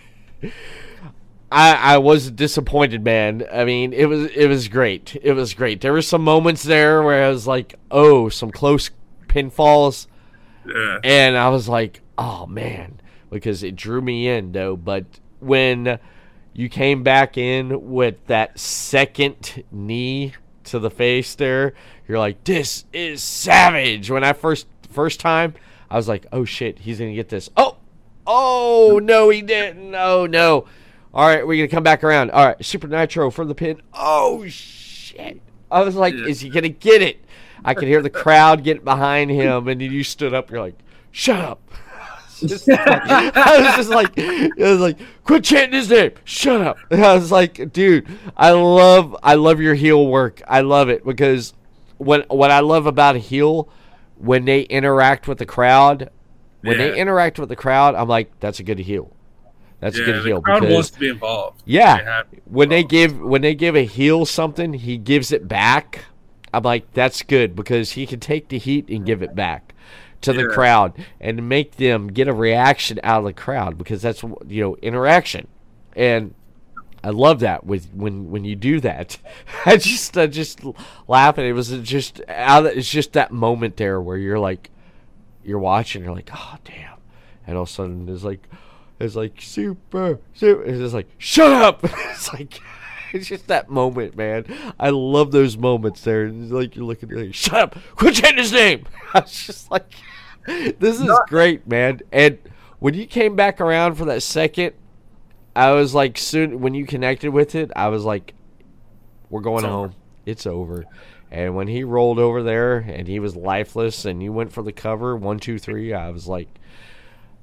I I was disappointed, man. I mean, it was it was great. It was great. There were some moments there where I was like, oh, some close pinfalls, yeah. And I was like, oh man, because it drew me in though, but. When you came back in with that second knee to the face there, you're like, this is savage. When I first first time, I was like, oh, shit, he's going to get this. Oh, oh, no, he didn't. Oh, no. All right, we're going to come back around. All right, Super Nitro from the pin. Oh, shit. I was like, yeah. Is he going to get it? I could hear the crowd get behind him, and then you stood up. You're like, shut up. Just like, I was just like, it was like, quit chanting his name. Shut up. And I was like, dude, I love, I love your heel work. I love it because when what I love about a heel, when they interact with the crowd, when yeah. they interact with the crowd, I'm like, that's a good heel. That's yeah, a good the heel. Crowd because, wants to be involved. Yeah, they when they give when they give a heel something, he gives it back. I'm like, that's good because he can take the heat and give it back to the yeah. crowd and make them get a reaction out of the crowd because that's, you know, interaction. And I love that with when, when you do that. I just I just laugh, and it was just out of, it's just that moment there where you're like, you're watching, you're like, oh damn, and all of a sudden it's like it's like super super. It's just like shut up. It's like. It's just that moment, man. I love those moments there. It's like you're looking, you're like, shut up, quit chanting his name. I was just like, this is great, man. And when you came back around for that second, I was like, soon when you connected with it, I was like, we're going it's home. Over. It's over. And when he rolled over there and he was lifeless and you went for the cover, one, two, three, I was like,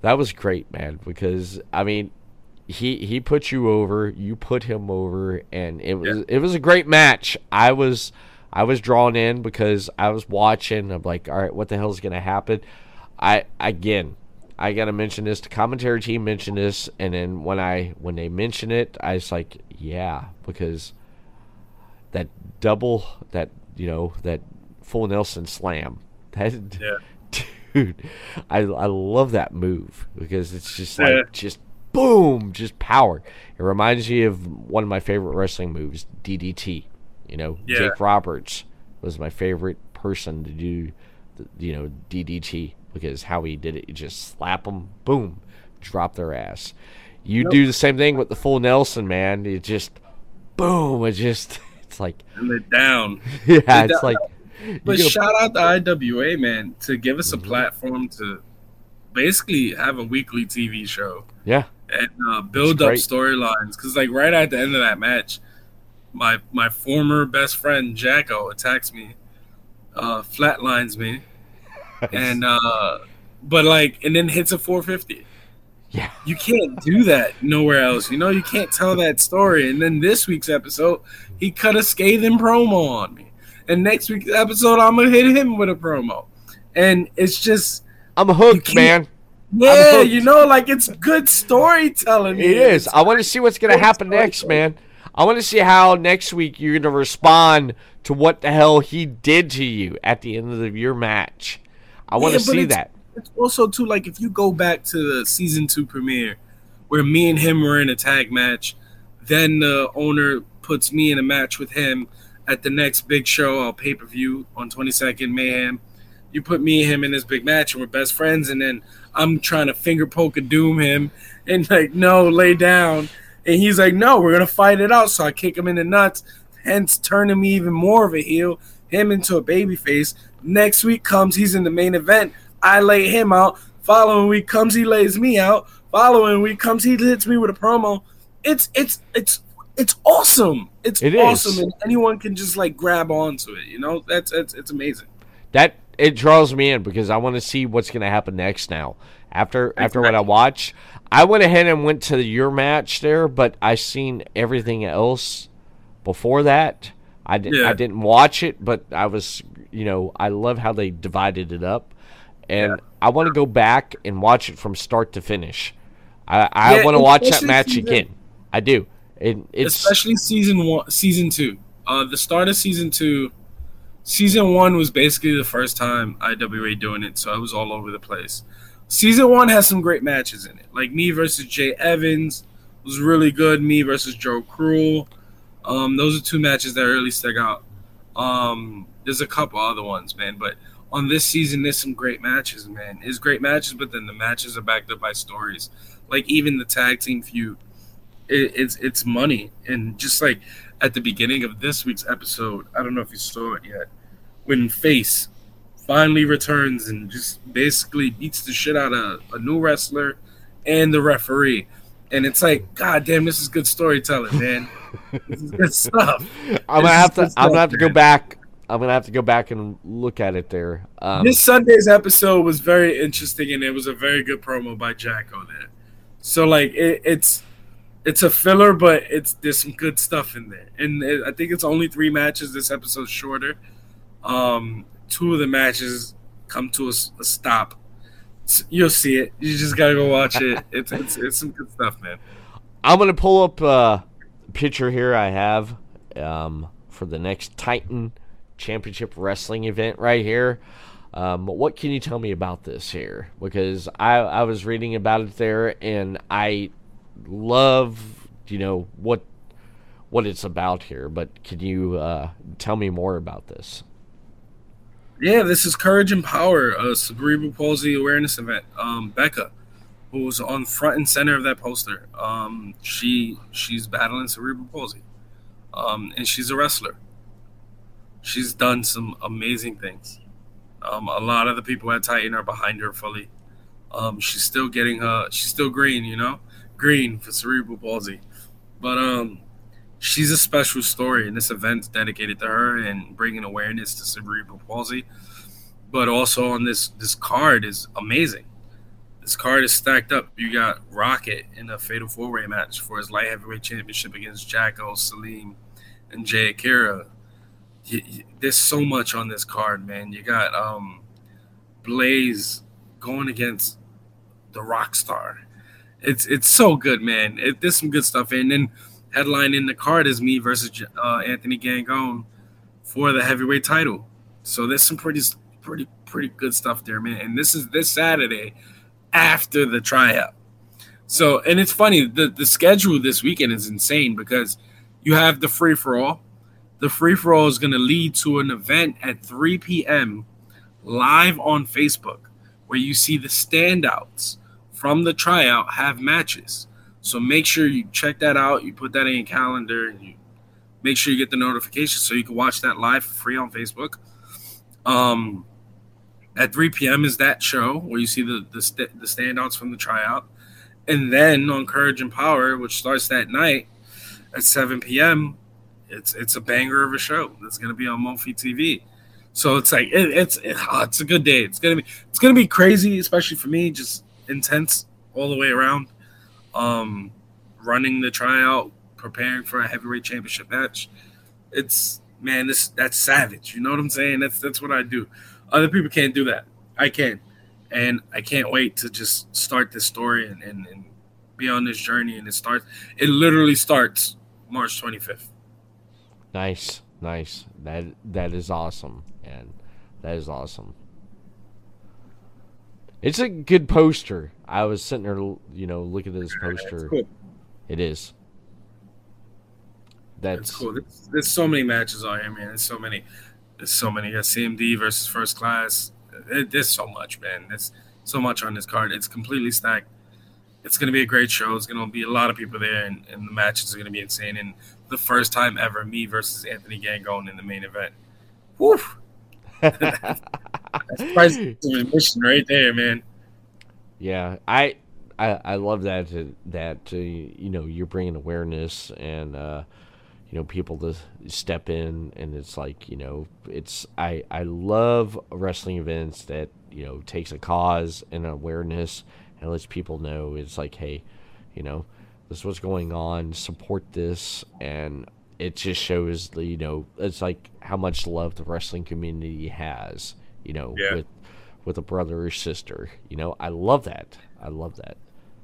That was great, man, because I mean, he he put you over, you put him over, and it was Yeah. it was a great match. I was I was drawn in because I was watching. I'm like, all right, what the hell is going to happen? I again, I got to mention this. The commentary team mentioned this, and then when I when they mention it, I was like, yeah, because that double, that you know, that full Nelson slam, that Yeah. dude, I I love that move because it's just like Yeah. just boom, just power. It reminds me of one of my favorite wrestling moves, D D T. You know, Yeah. Jake Roberts was my favorite person to do, the, you know, D D T because how he did it, you just slap them, boom, drop their ass. You Nope. do the same thing with the full Nelson, man. It just, boom, it just, it's like, And they're down. yeah, They're it's down. like. But you gotta- shout out to I W A, man, to give us a Mhm. platform to basically have a weekly T V show yeah, and uh, build It's up great. storylines. Because like right at the end of that match, my my former best friend Jacko attacks me, uh, flatlines me, and uh, but like and then hits a four fifty. yeah, You can't do that nowhere else. You know, you can't tell that story. And then this week's episode, he cut a scathing promo on me. And next week's episode, I'm gonna hit him with a promo. And it's just I'm You hooked, can't- man. yeah, hooked. you know, like it's good storytelling. It man. is. I want to see what's going to great happen next, storytelling. man. I want to see how next week you're going to respond to what the hell he did to you at the end of the, your match. I want Yeah, to but see it's- that. It's also too like if you go back to the season two premiere where me and him were in a tag match, then the owner puts me in a match with him at the next big show on pay per view on twenty-second Mayhem. You put me and him in this big match and we're best friends, and then I'm trying to finger poke and doom him and like, no, lay down. And he's like, no, we're gonna fight it out. So I kick him in the nuts, hence turning me even more of a heel, him into a baby face. Next week comes, he's in the main event. I lay him out. Following week comes, he lays me out. Following week comes, he hits me with a promo. It's it's it's it's awesome. It's It is. awesome, and anyone can just like grab onto it. You know, that's it's it's amazing. That it draws me in because I want to see what's going to happen next now. After after what I Exactly. watch, I went ahead and went to your match there, but I seen everything else before that. I didn't Yeah. I didn't watch it, but I was, you know, I love how they divided it up. And Yeah. I want to go back and watch it from start to finish. I, I Yeah, want to watch that especially match season- again. I do. It, it's Especially season one, season two. Uh, the start of season two, season one was basically the first time I W A doing it, so I was all over the place. Season one has some great matches in it, like me versus Jay Evans was really good. Me versus Joe Cruel. Um, those are two matches that really stuck out. Um, there's a couple other ones, man, but on this season, there's some great matches, man. It's great matches, but then the matches are backed up by stories. Like even the tag team feud, it, it's it's money. And just like at the beginning of this week's episode, I don't know if you saw it yet, when Face finally returns and just basically beats the shit out of a new wrestler and the referee. And it's like, God damn, this is good storytelling, man. This is good stuff. I'm gonna This have is to. good I'm gonna stuff, have to go man. back. I'm gonna have to go back and look at it there. Um, This Sunday's episode was very interesting, and it was a very good promo by Jacko there. So like it, it's it's a filler, but it's there's some good stuff in there, and it, I think it's only three matches. This episode's shorter. Um, two of the matches come to a, s- a stop. S- You'll see it. You just gotta go watch it. It's it's, it's some good stuff, man. I'm gonna pull up uh, a picture here I have um, for the next Titan Championship Wrestling event right here. Um, what can you tell me about this here? Because I, I was reading about it there, and I love, you know, what what it's about here. But can you uh, tell me more about this? Yeah, this is Courage and Power, a cerebral palsy awareness event. Um, Becca, who was on front and center of that poster, um, she she's battling cerebral palsy, um, and she's a wrestler. She's done some amazing things. Um, a lot of the people at Titan are behind her fully. Um, she's still getting her. She's still green, you know, green for cerebral palsy, but um, she's a special story, and this event's dedicated to her and bringing awareness to cerebral palsy. But also on this this card is amazing. This card is stacked up. You got Rocket in a fatal four-way match for his light heavyweight championship against Jacko, Salim, and Jay Akira. There's so much on this card, man. You got um, Blaze going against the Rockstar. It's it's so good, man. It, there's some good stuff. And then headline in the card is me versus uh, Anthony Gangone for the heavyweight title. So there's some pretty pretty pretty good stuff there, man. And this is this Saturday after the tryout. So, and it's funny, the, the schedule this weekend is insane because you have the free-for-all. The free-for-all is going to lead to an event at three p.m. live on Facebook where you see the standouts from the tryout have matches. So make sure you check that out. You put that in your calendar and you make sure you get the notification so you can watch that live for free on Facebook. Um, At three p.m. is that show where you see the, the st- the standouts from the tryout. And then on Courage and Power, which starts that night at seven p.m., it's it's a banger of a show that's going to be on Mophie T V. So it's like it, it's it, oh, it's a good day. It's gonna be it's gonna be crazy, especially for me, just intense all the way around. Um, running the tryout, preparing for a heavyweight championship match. It's man, this that's savage. You know what I'm saying? That's that's what I do. Other people can't do that. I can. And I can't wait to just start this story and, and, and be on this journey. And it starts, it literally starts March twenty-fifth. Nice, nice. That that is awesome. And that is awesome. It's a good poster. I was sitting there, you know, looking at this poster. That's cool. It is. That's, That's cool. There's, there's so many matches on here, man. There's so many. There's so many. You got C M D versus First Class. It, there's so much, man. There's so much on this card. It's completely stacked. It's going to be a great show. It's going to be a lot of people there, and, and the matches are going to be insane. And the first time ever, me versus Anthony Gangone in the main event. Woo! That's price of admission right there, man. Yeah, I, I, I love that. That uh, you know, you're bringing awareness and uh, you know, people to step in, and it's like, you know, it's I I love wrestling events that, you know, takes a cause and awareness and lets people know it's like, hey, you know, this is what's going on. Support this, and it just shows the, you know, it's like how much love the wrestling community has, you know, yeah. with with a brother or sister. You know, I love that. I love that.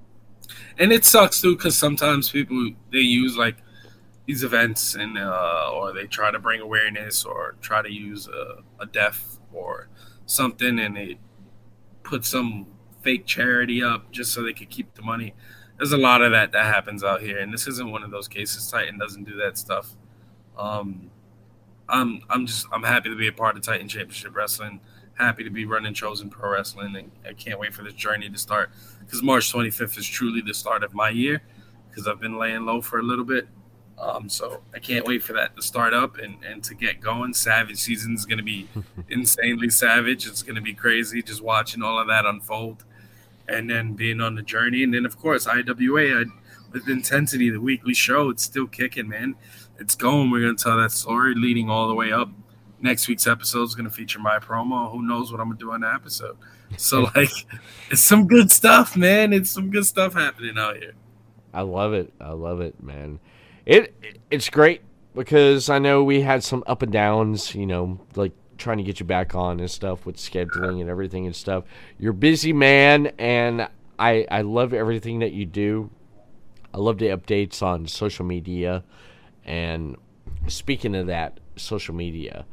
And it sucks too, because sometimes people, they use like these events and uh, or they try to bring awareness or try to use a, a deaf or something, and they put some fake charity up just so they could keep the money. There's a lot of that that happens out here, and this isn't one of those cases. Titan doesn't do that stuff. Um, I'm I'm just I'm happy to be a part of Titan Championship Wrestling. Happy to be running Chosen Pro Wrestling, and I can't wait for this journey to start, because March twenty-fifth is truly the start of my year, because I've been laying low for a little bit. Um, so I can't wait for that to start up and, and to get going. Savage season is going to be insanely savage. It's going to be crazy just watching all of that unfold and then being on the journey. And then, of course, I W A, I, with Intensity, the weekly show, it's still kicking, man. It's going. We're going to tell that story leading all the way up. Next week's episode is going to feature my promo. Who knows what I'm going to do on the episode. So, like, it's some good stuff, man. It's some good stuff happening out here. I love it. I love it, man. It It's great because I know we had some up and downs, you know, like trying to get you back on and stuff with scheduling and everything and stuff. You're a busy man, and I, I love everything that you do. I love the updates on social media. And speaking of that, social media,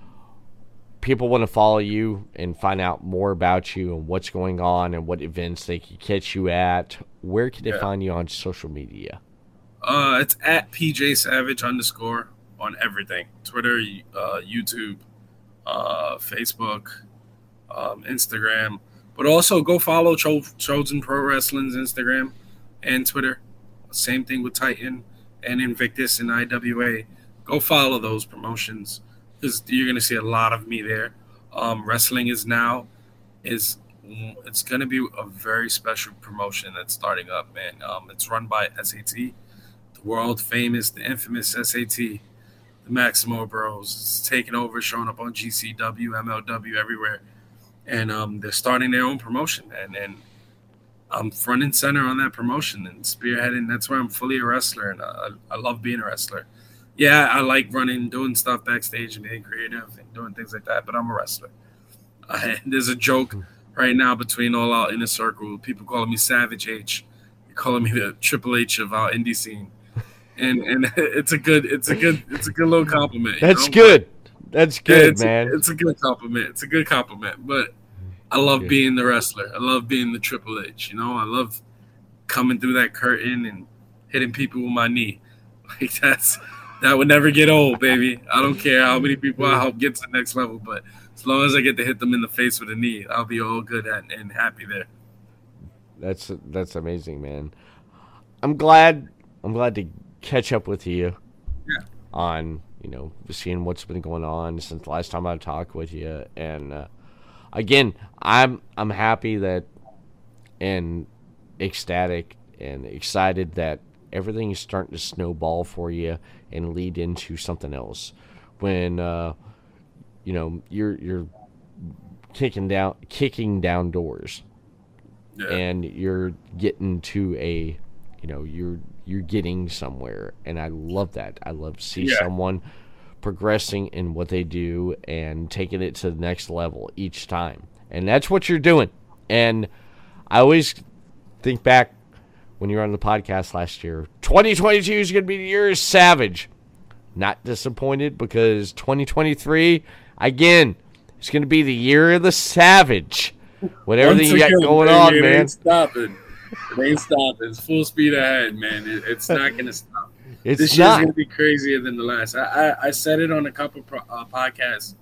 people want to follow you and find out more about you and what's going on and what events they can catch you at. Where can they Yeah. find you on social media? Uh, it's at P J Savage underscore on everything. Twitter, uh, YouTube, uh, Facebook, um, Instagram. But also go follow Cho- Chosen Pro Wrestling's Instagram and Twitter. Same thing with Titan and Invictus and I W A. Go follow those promotions, because you're going to see a lot of me there. Um, wrestling is now is it's going to be a very special promotion that's starting up, man. Um, it's run by S A T, the world famous, the infamous S A T, the Maximo Bros. It's taking over, showing up on G C W, M L W, everywhere, and um, they're starting their own promotion, and and I'm front and center on that promotion and spearheading. That's where I'm fully a wrestler, and I, I love being a wrestler. Yeah, I like running, doing stuff backstage and being creative and doing things like that, but I'm a wrestler. I, there's a joke right now between all our inner circle. People calling me Savage H. They're calling me the Triple H of our indie scene. And and it's a good it's a good it's a good little compliment. That's know? good. That's good, yeah, it's man. A, it's a good compliment. It's a good compliment. But I love being the wrestler. I love being the Triple H. You know, I love coming through that curtain and hitting people with my knee. Like that's that would never get old, baby. I don't care how many people I help get to the next level, but as long as I get to hit them in the face with a knee, I'll be all good and, and happy there. That's that's amazing, man. I'm glad. I'm glad to catch up with you. Yeah. On you know seeing what's been going on since the last time I talked with you, and uh, again, I'm I'm happy that and ecstatic and excited that everything is starting to snowball for you and lead into something else. When uh, you know you're you're kicking down kicking down doors, yeah. and you're getting to a you know you're you're getting somewhere, and I love that. I love to see yeah. someone progressing in what they do and taking it to the next level each time, and that's what you're doing. And I always think back when you were on the podcast last year, twenty twenty-two is going to be the year of Savage. Not disappointed, because twenty twenty-three, again, it's going to be the year of the Savage. With everything you got going baby, on, it man. Ain't stopping. It ain't stopping. It's full speed ahead, man. It, it's not going to stop. It's this not. year's going to be crazier than the last. I, I, I said it on a couple pro, uh, podcasts.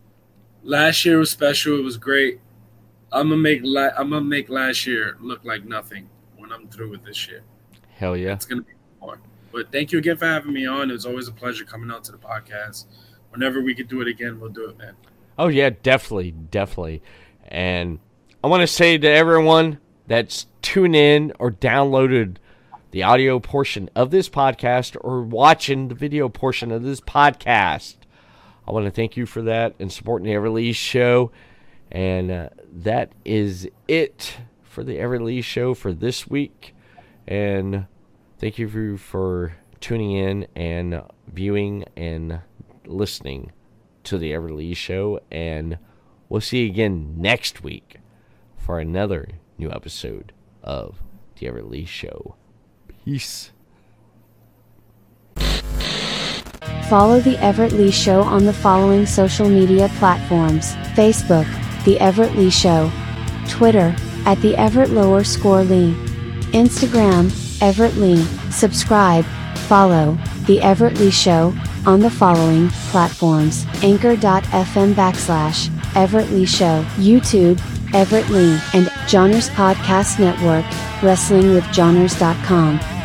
Last year was special. It was great. I'm gonna make la- I'm gonna make last year look like nothing when I'm through with this year. Hell yeah. It's going to be more. But thank you again for having me on. It was always a pleasure coming out to the podcast. Whenever we could do it again, we'll do it, man. Oh, yeah, definitely, definitely. And I want to say to everyone that's tuned in or downloaded the audio portion of this podcast or watching the video portion of this podcast, I want to thank you for that and supporting the Everett Lee Show. And uh, that is it for the Everett Lee Show for this week. And thank you for, for tuning in and viewing and listening to the Everett Lee Show. And we'll see you again next week for another new episode of the Everett Lee Show. Peace. Follow the Everett Lee Show on the following social media platforms: Facebook, The Everett Lee Show; Twitter, at The Everett Lower Score Lee; Instagram, Everett Lee. Subscribe, follow The Everett Lee Show on the following platforms: Anchor.fm backslash Everett Lee Show, YouTube, Everett Lee, and Johners Podcast Network, Wrestling with Johners dot com.